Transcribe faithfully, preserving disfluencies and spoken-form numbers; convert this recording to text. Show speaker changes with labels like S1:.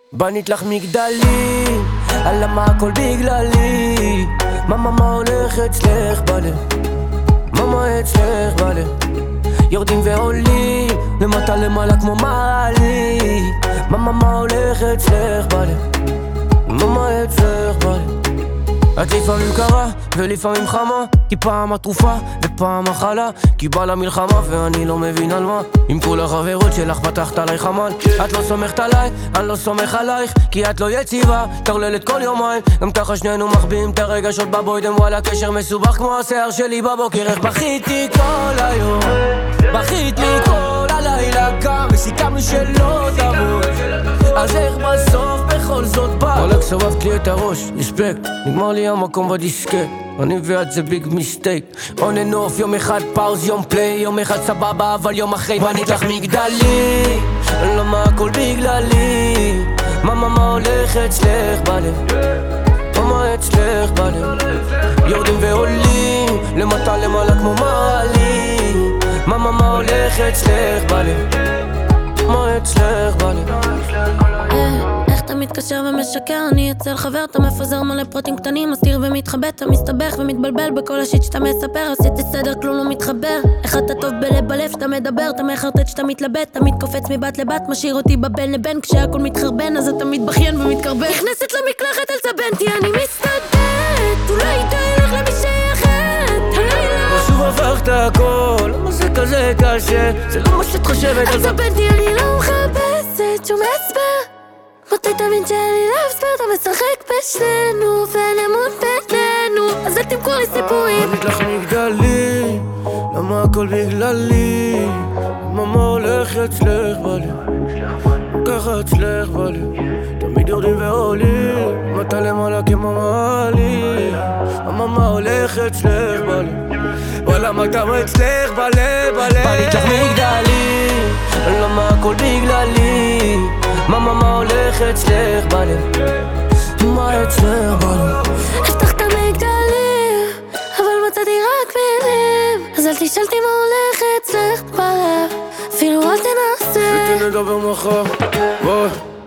S1: בנית לך מגדלים, על למה הכל בגללי. ממה מה הולך אצלך בלב, ממה אצלך בלב. יורדים ועולים, למטה למעלה כמו מעלי. ממה מה הולך אצלך בלב, ממה אצלך בלב. את לפעמים קרה ולפעמים חמה, כי פעם התרופה ופעם החלה, כי בא למלחמה ואני לא מבין על מה. עם כל החברות שלך פתחת עליי חמל. את לא סומכת עליי, אני לא סומך עלייך, כי את לא יציבה, תרללת כל יומיים. גם ככה שנינו מחביאים את הרגשות בבוידם, וואלה קשר מסובך כמו השיער שלי בבוקר. איך בכיתי כל היום, בכית לי כל הלילה גם, וסיכמנו שלא תמות, אז איך בסוף בכל זאת בא? וואלק סובבת לי את הראש, רספקט, נגמר לי המקום בדיסקט. אני ואת זה ביג מיסטייק, און אנד אוף, יום אחד פאוז, יום פליי, יום אחד סבבה, אבל יום אחרי בנית לך מגדלי. למה הכל בגללי, ממה מה הולך אצלך בלב, ממה אצלך בלב. יורדים ועולים, למטה למעלה כמו מעלי. ממה מה הולך אצלך בלב, מה אצלך בלב.
S2: איך אתה מתקשר ומשקר, אני אצל חבר, אתה מפזר מלא פרטים קטנים, מסתיר ומתחבט, אתה מסתבך ומתבלבל בכל השיט שאתה מספר. עשיתי סדר, כלום לא מתחבר. איך אתה טוב בלב בלב, אתה מדבר, אתה מחרטט שאתה מתלבט, אתה מתקופץ מבת לבת, משאיר אותי בבין לבין, כשהכל מתחרבן אז אתה מתבכיין ומתקרבן. נכנסת למקלחת אל סבנתי, אני מסתדרת, אולי די לך למי שאחרת הלילה.
S1: ושוב הפכת הכל, למה זה כזה קשה, זה לא מה שאת חושבת.
S2: אל סבנתי, אני לא מחפשת שום הסבר, מתי תבין שאני לא ספר, אתה משחק בשנינו ואין אמון בינינו, אז אל תמכור לי סיפורים.
S1: בנית לך מגדלי, למה הכל בגללי. ממה הולך אצלך בלב, ככה אצלך בלב. תמיד יורדים ועולים, מתי למעלה כמו מעלי. ממה הולך אצלך בלב, וואלה מה כמה אצלך בלב בלב. בנית לך מגדלי, למה הכל בגללי. ממה מה הולך אצלך בלב, מה אצלך בלב.
S2: הבטחת מגדלים, אבל מצאתי רק מילים, אז אל תשאלתי מה הולך אצלך בלב, אפילו אל תנסה.
S1: שתנדבר מחר, בואי